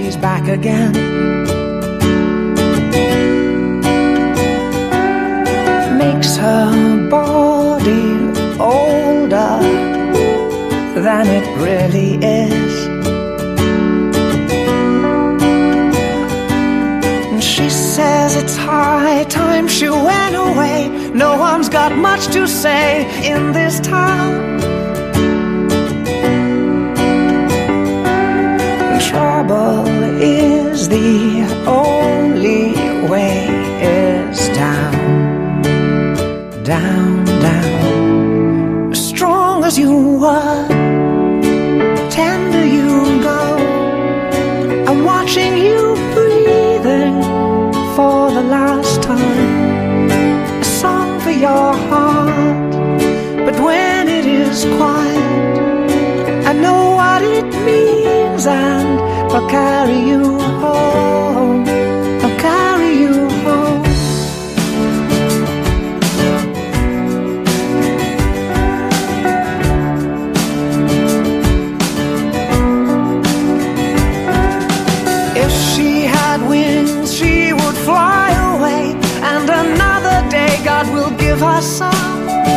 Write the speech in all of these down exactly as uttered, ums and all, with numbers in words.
she's back again. Makes her body older than it really is. And she says it's high time she went away. No one's got much to say in this town. Trouble is the only way is down, down, down. As strong as you were, tender you go. I'm watching you breathing for the last time. A song for your heart, but when it is quiet, I know what it means, and I'll carry you home. I'll carry you home. If she had wings, she would fly away, and another day God will give her some.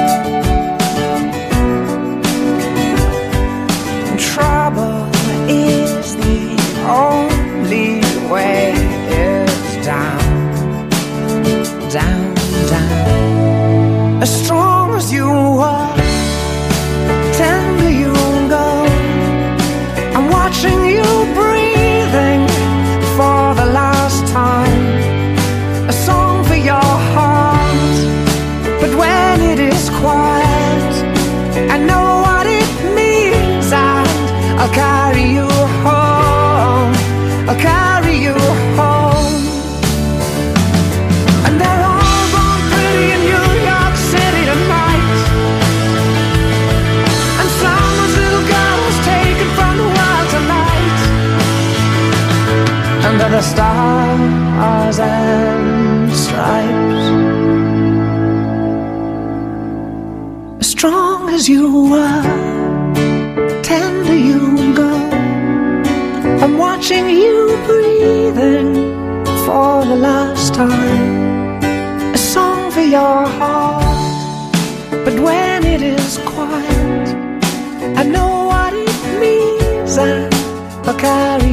Trouble is the only way is down, down, down. As strong as you were, tender you go. I'm watching you breathing for the last time. A song for your heart, but when it is quiet, I know what it means, and I'll carry you home. I'll carry you home. And they're all born pretty in New York City tonight. And someone's little girl was taken from the world tonight. Under the stars and stripes. As strong as you were, tender you go. I'm watching you breathing for the last time. A song for your heart, but when it is quiet, I know what it means, and I'll carry